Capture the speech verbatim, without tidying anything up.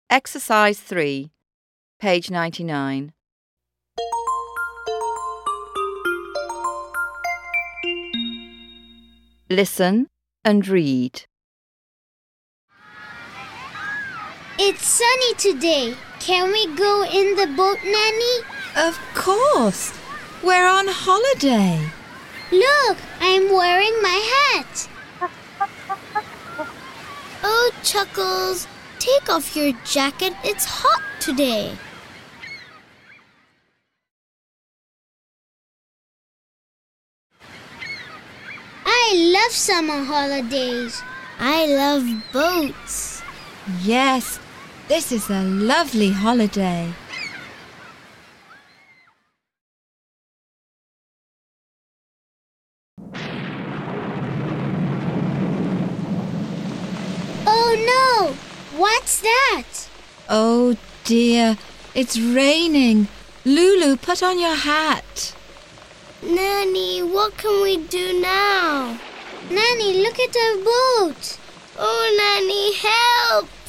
Exercise three, page ninety-nine. Listen and read. It's sunny today. Can we go in the boat, Nanny? Of course. We're on holiday. Look, I'm wearing my hat. Oh, Chuckles, take off your jacket. It's hot today. I love summer holidays. I love boats. Yes, this is a lovely holiday. Oh no! What's that? Oh dear, it's raining. Lulu, put on your hat. Nanny, what can we do now? Nanny, look at our boat. Oh, Nanny, help!